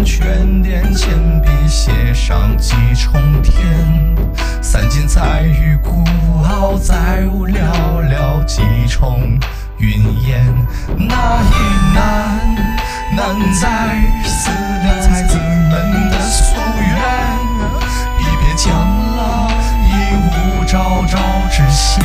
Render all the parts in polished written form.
圈点铅笔写上几重天。散尽在于孤傲，再无寥寥几重云烟。那一难在思量才子们的夙愿，一别将老，已无朝朝之限。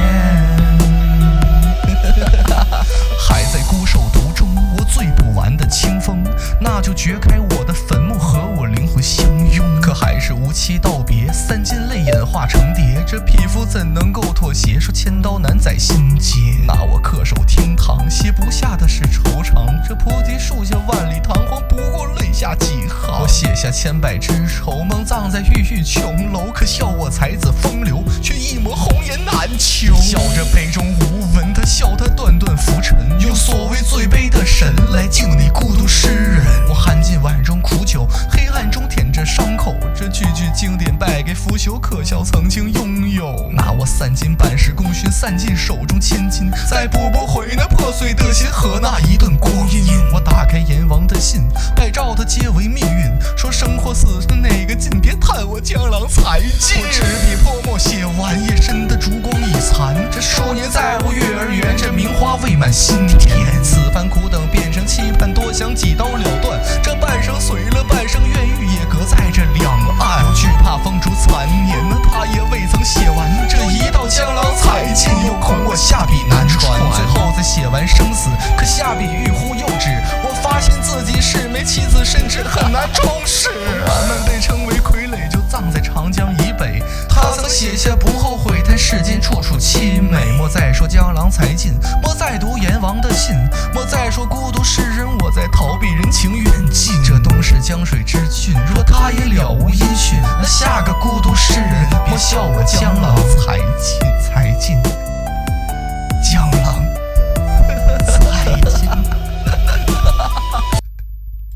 还在孤守途中，我醉不完的清风，那就掘开我的坟墓，和我灵魂相拥。可还是无期道别，散尽泪眼化成蝶，这匹夫怎能够妥协？说千刀难宰心结，那我恪守厅堂，写不下的是惆怅。这菩提树下万里堂皇，不过泪下几行。我写下千百之愁，梦葬在郁郁琼楼。可笑我才子风流，却一抹红颜难求。笑着杯中无闻，他笑他段段浮沉，用所谓最悲的神来敬你孤独诗人。我含尽碗中苦酒，黑暗中舔着伤口，这句句经典败给腐朽，可笑曾经拥有。那我散尽半世功勋，散尽手中千金，再补不回那破碎的心和那一段光阴。我打开阎王的信，百兆的皆为命运，说生或死是哪个尽，别叹我江郎才尽。我执笔泼墨写完，夜深的烛光已残，这数年再无月儿圆，这名花未满心田。此番苦等变成期盼，多想几刀了断，这半生随了半生怨欲，也隔在这两岸。又惧怕风烛残年，他也未曾写完，这一道江郎才尽，又恐我下笔难传。最后再写完生死，可下笔欲乎又止，我发现自己是枚棋子，甚至很难终始。俺们被称为傀儡，就葬在长江以北。他曾写下不后悔，叹世间处处凄美。莫再说江郎才尽，莫再读阎王的信，莫再说孤独诗人，我在逃避人情远近。这东是江水之郡，若他也了无音讯，那下个孤独诗人莫笑我江郎才尽。